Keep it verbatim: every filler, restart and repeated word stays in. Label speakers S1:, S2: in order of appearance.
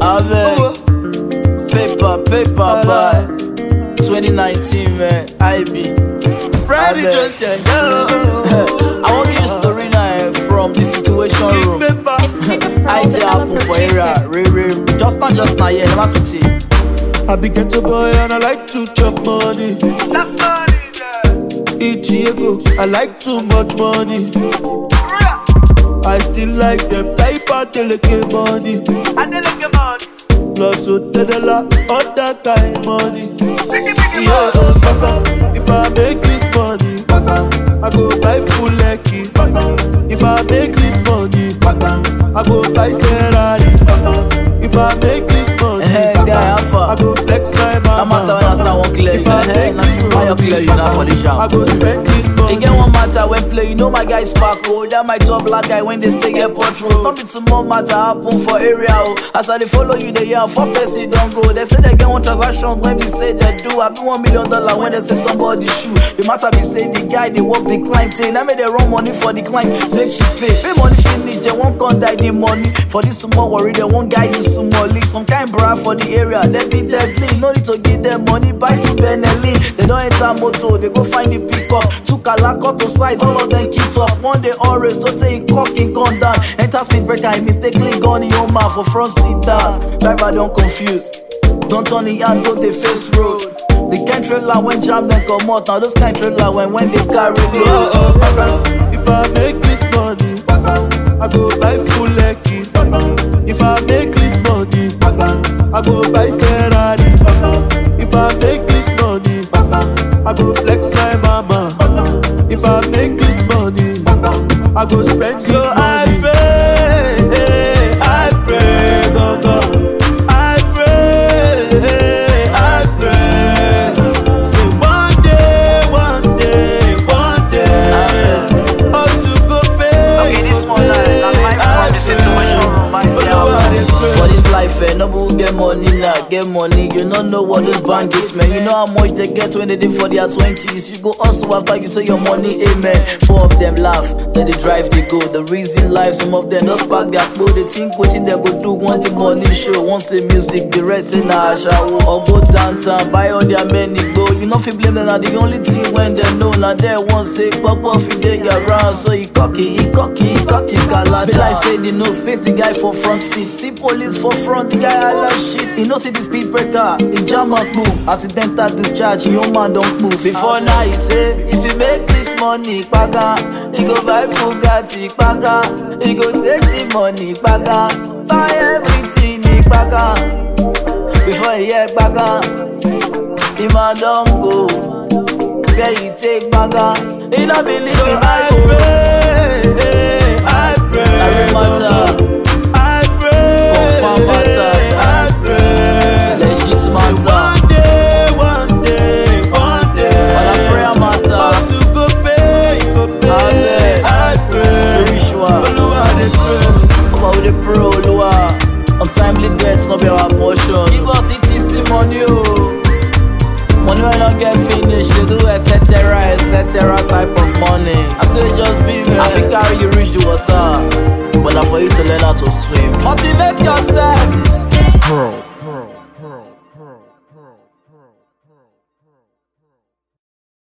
S1: Amen. Paper, paper, boy. twenty nineteen, man. I be.
S2: Ready, just yeah,
S1: I want to give you a story now from the situation room. I did happen for area, Ray Ray. Just not just now, yeah, never to see.
S2: I be get a boy and I like to chop money. Each year go, I like too much money. I still like them type of delicate money. Plus hotel other kind money. Yeah, uh, if I make this money, I go buy full lucky. If I make this money, I go buy Ferrari. If I make this money,
S1: hey, guy,
S2: I go flex my mama.
S1: I'm out when I sound one clear.
S2: If I
S1: Hey,
S2: make this
S1: now you clear, you now for the
S2: I
S1: shop.
S2: go spend this money.
S1: They get one matter when play, you know my guy Sparkle. That my top black guy when they stay get patrol. Don't be too more matter happen for area. Oh. As I they follow you, they hear for person don't go. They say they get one transaction when we say they do. I be one million dollar when they say somebody shoot. The matter be say the guy they work the client thing. I made they run money for the client, make she pay. Pay money finish, they won't come die the money. For this small worry, they won't guide you some money. Some kind bra for the area, they be deadly. No need to give them money, buy to Benelli. They don't enter motor, they go find the pickup. Two Calaco to size, all of them keep up. One day always, so take cock and gun down. Enter speed breaker, I mistakenly gone in your mouth for front seat down. Driver don't confuse, don't turn the hand, don't they face road. The kind trailer when jam then come out. Now those kind trailer when when they carry the
S2: Oh, oh, oh. If I make this money, I go buy full lucky. If I make this money, I go buy Ferrari. If I make this money, I go flex my mama. If I make this money, I go spend this money. So I pray, I pray, God, God. I pray, I pray. Say one day, one day, one day, also go pay.
S1: Okay, this one line, I'm my the situation room, my for this life, eh, nobody get money now, get money. You don't know what those bandits, man. You know how much they get when they did for their twenties. You go also after you say your money, amen. Four of them laugh, then they drive, they go. The reason life, some of them just pack their clothes. They think waiting they go do once the money show. Once the music, the rest in a shower. Or go downtown, buy all their money, go. You know if you blame them, now the only thing when they know. Now they won't say, pop off if they get around. So he cocky, he cocky, he cocky, calada. Be like say the nose, face the guy for front seat. See police for front, the guy I love shit. He know see the speed breaker, he jam up move. Accidental discharge, your man don't move. Before now he say, if you make this money, paga, he go buy Bugatti, paga. He go take the money, paga. Buy everything, he paga. Before he hear paga, he man don't go. Where he take paga, he not believe
S2: So
S1: in
S2: I
S1: I
S2: pray, I pray,
S1: Every matter,
S2: I pray,
S1: confirm matter,
S2: I pray.
S1: legit
S2: Say
S1: matter.
S2: one day, one day, one day,
S1: On a prayer matter,
S2: also go pay, go pay.
S1: Amen.
S2: I pray,
S1: spiritual.
S2: Oluwa dey pray.
S1: Over with the pro, Lua. Untimely deaths, not be our portion. Give us E T C money, oh. Money when not get finished, they do et cetera, et cetera type of money. I say just be me. I think carry you reach the water, but not for you to learn how to swim. Motivate yourself.
S3: Pro.